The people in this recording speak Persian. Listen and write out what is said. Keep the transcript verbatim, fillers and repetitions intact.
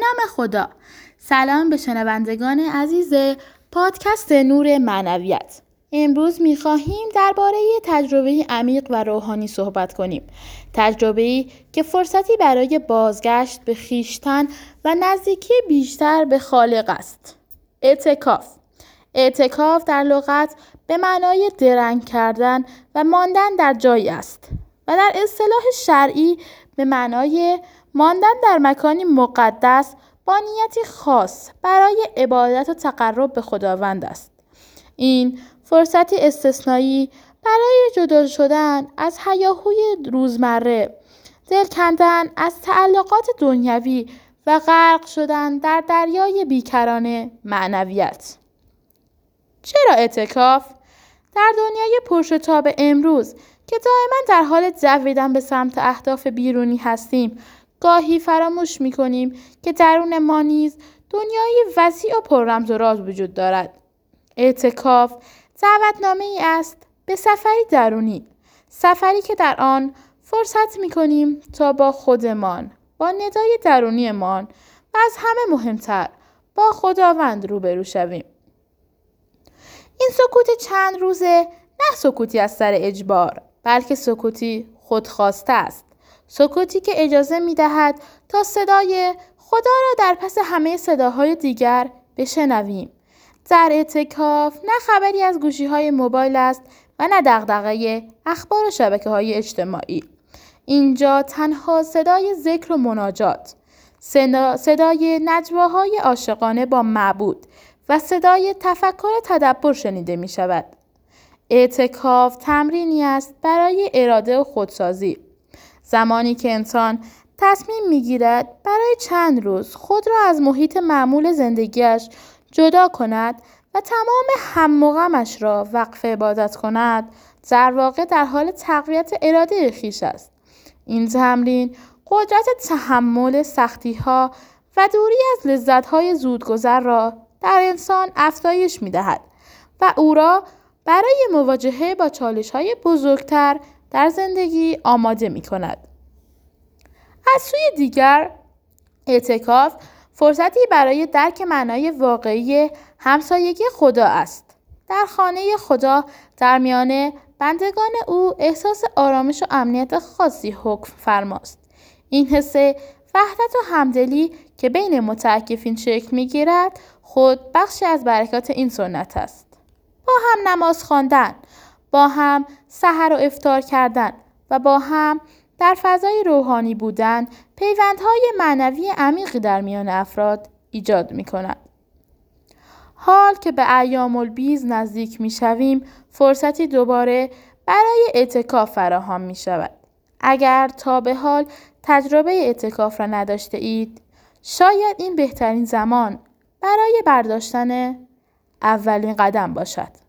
نام خدا. سلام به شنوندگان عزیز پادکست نور معنویت. امروز می‌خواهیم درباره تجربه عمیق و روحانی صحبت کنیم. تجربه‌ای که فرصتی برای بازگشت به خویشتن و نزدیکی بیشتر به خالق است. اعتکاف. اعتکاف در لغت به معنای درنگ کردن و ماندن در جایی است و در اصطلاح شرعی به معنای ماندن در مکانی مقدس با نیتی خاص برای عبادت و تقرب به خداوند است. این فرصتی استثنایی برای جدا شدن از هیاهوی روزمره، دل کندن از تعلقات دنیوی و غرق شدن در دریای بیکران معنویت. چرا اعتکاف؟ در دنیای پرشتاب امروز که دائما در حال دویدن به سمت اهداف بیرونی هستیم، گاهی فراموش می‌کنیم که درون ما نیز دنیای وسیع و پر رمز و راز وجود دارد. اعتکاف دعوتنامه‌ای است به سفری درونی، سفری که در آن فرصت می‌کنیم تا با خودمان، با ندای درونیمان و از همه مهمتر با خداوند روبرو شویم. این سکوت چند روزه نه سکوتی از سر اجبار، بلکه سکوتی خودخواسته است. سکوتی که اجازه می‌دهد تا صدای خدا را در پس همه صداهای دیگر بشنویم. در اعتکاف نه خبری از گوشی‌های موبایل است و نه دغدغه اخبار و شبکه‌های اجتماعی. اینجا تنها صدای ذکر و مناجات، صدای نجواهای عاشقانه با معبود و صدای تفکر و تدبر شنیده می شود. اعتکاف تمرینی است برای اراده و خودسازی. زمانی که انسان تصمیم می گیرد برای چند روز خود را از محیط معمول زندگیش جدا کند و تمام هم و غمش را وقف عبادت کند، در واقع در حال تقویت اراده خویش است. این تمرین قدرت تحمل سختی‌ها و دوری از لذت‌های زودگذر را در انسان افزایش می‌دهد و او را برای مواجهه با چالش‌های بزرگتر در زندگی آماده می‌کند. از سوی دیگر، اعتکاف فرصتی برای درک معنای واقعی همسایگی خدا است. در خانه خدا در میان بندگان او احساس آرامش و امنیت خاصی حکم فرماست. این حس وحدت و همدلی که بین متعاکفین شکل می‌گیرد خود بخشی از برکات این سنت است. با هم نماز خواندن، با هم سحر و افطار کردن و با هم در فضای روحانی بودن پیوندهای معنوی عمیقی در میان افراد ایجاد می‌کند. حال که به ایام البیض نزدیک می‌شویم، فرصتی دوباره برای اعتکاف فراهم می‌شود. اگر تا به حال تجربه اعتکاف را نداشته اید، شاید این بهترین زمان برای برداشتن اولین قدم باشد.